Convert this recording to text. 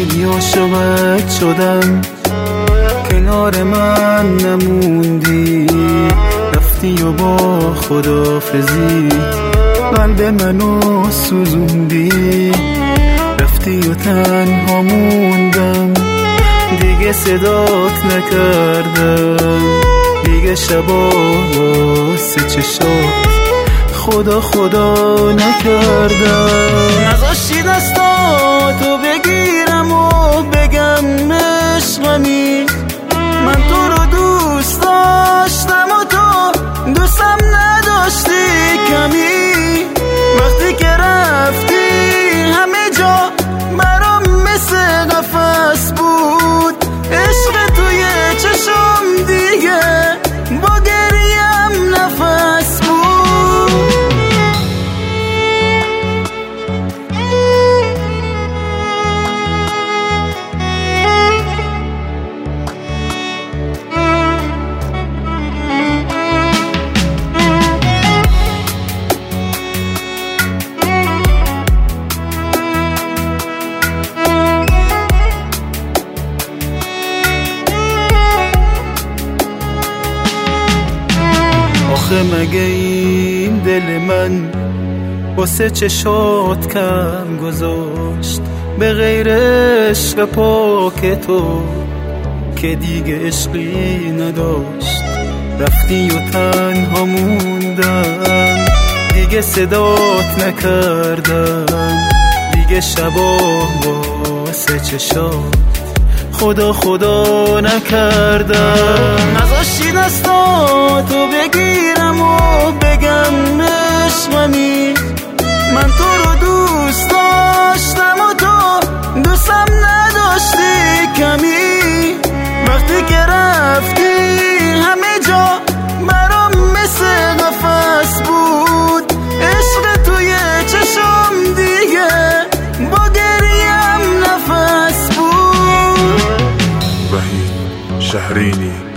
خیلی عاشقت شدم، کنار من نموندی، رفتی و با خداحافظیت قلب منو سوزوندی، رفتی و تنها موندم، دیگه صدات نکردم، دیگه شبا واسه چشات خدا خدا نکردم. نذاشتی دستاتو بگیرم و بگم عشقمی، من تو رو دوست داشتم و تو دوستم نداشتی کمی، وقتی که رفتی همه جا برام مثل قفس بود، عشق توی چشم دیگه با گریم نفس بود. آخه مگه این دل من واسه چشات کم گذاشت، به غیر عشق پاک تو که دیگه عشقی نداشت، رفتی و تنها موندم، دیگه صدات نکردم، دیگه شبا واسه چشات خدا خدا نکردم. نذاشتی دستاتو بگیرم و بگم عشقمی، من تو رو دوست داشتم و تو دوستم نداشتی کمی، وقتی که رفتی همه جا برام مثل قفس بود، عشق توی چشم دیگه با گریم نفس بود. وحید شهرینی